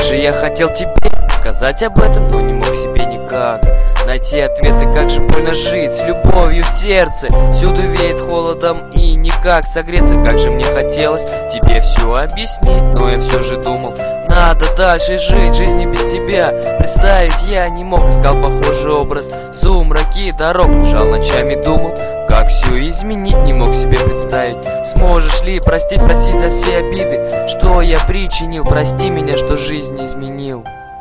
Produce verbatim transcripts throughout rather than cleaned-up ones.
же я хотел тебе сказать об этом, но не мог себе никак найти ответы, как же больно жить с любовью в сердце. Всюду веет холодом и никак согреться. Как же мне хотелось тебе все объяснить, но я все же думал, надо дальше жить, жизни без тебя представить я не мог. Искал похожий образ в сумраке дорог, лежал ночами, думал, как все изменить, не мог себе представить. Сможешь ли простить, простить за все обиды, что я причинил? Прости меня, что жизнь изменил.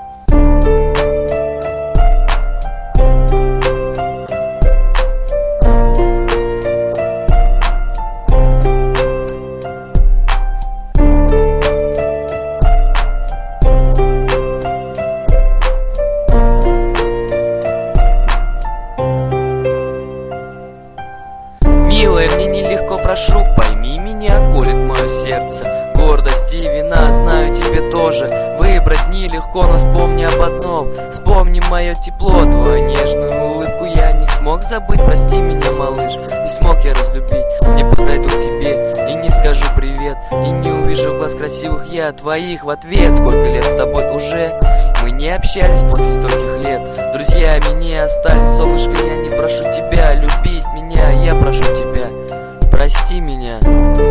Милая, мне нелегко, прошу, пойми меня, колет мое сердце гордость и вина, знаю, тебе тоже выбрать нелегко, но вспомни об одном. Вспомни мое тепло, твою нежную улыбку я не смог забыть. Прости меня, малыш, не смог я разлюбить. Не подойду к тебе и не скажу привет, и не увижу глаз красивых я твоих в ответ. Сколько лет с тобой уже мы не общались после стольких лет, друзьями не остались. Солнышко, я не прошу тебя любить меня, я прошу тебя, прости меня.